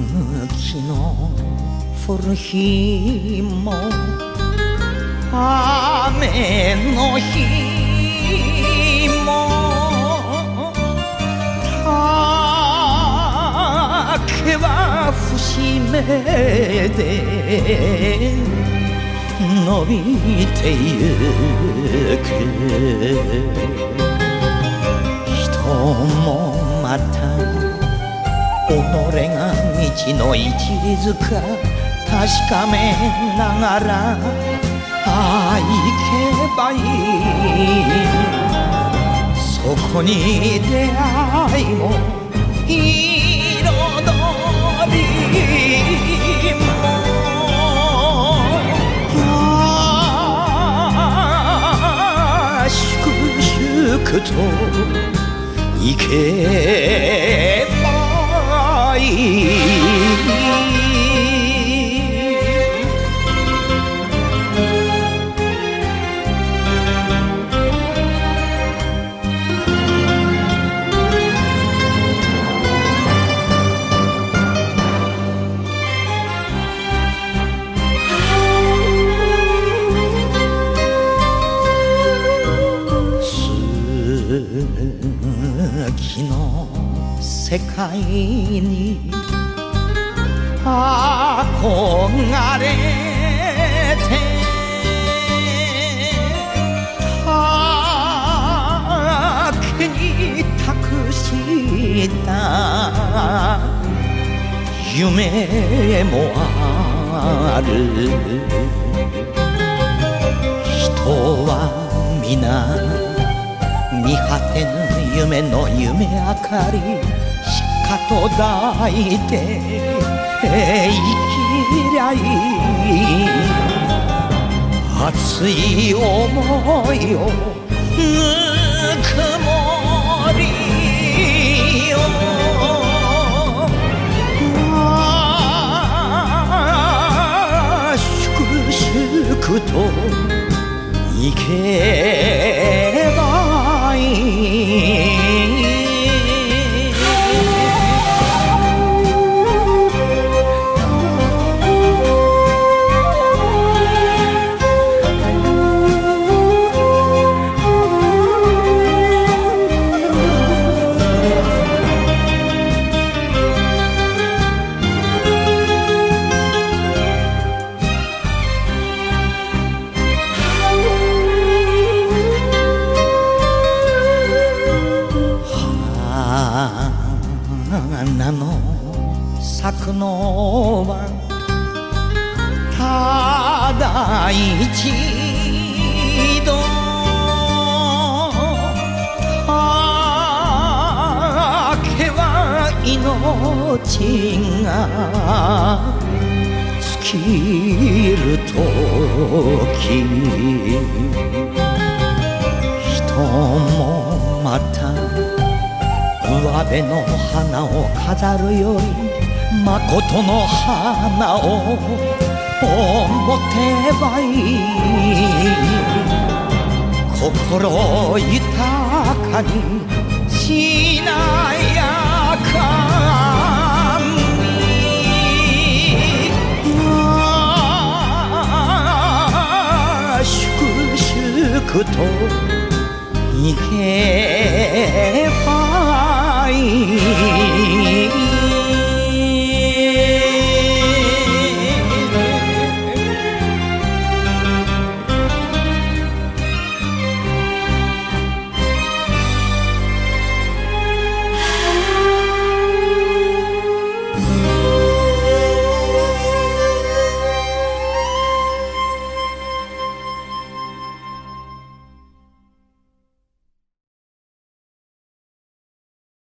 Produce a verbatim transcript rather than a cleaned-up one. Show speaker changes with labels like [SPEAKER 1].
[SPEAKER 1] 昨日降る日も雨の日も竹は節目で伸びてゆく人もまた己が道の一途か確かめながらああ行けばいいそこに出会いも彩りも粛々と行けばいい月の世界に憧れて竹に託した夢もある人は皆見果てぬ夢の夢明かりしかと抱いて生きりゃいい熱い想いをぬくもりを粛々と生けばいい花の咲くのはただ一度竹は命が尽きるとき人もまた上辺の花を飾るよりまことの花を思てばいい心豊かにしなやかに粛々と行けばいい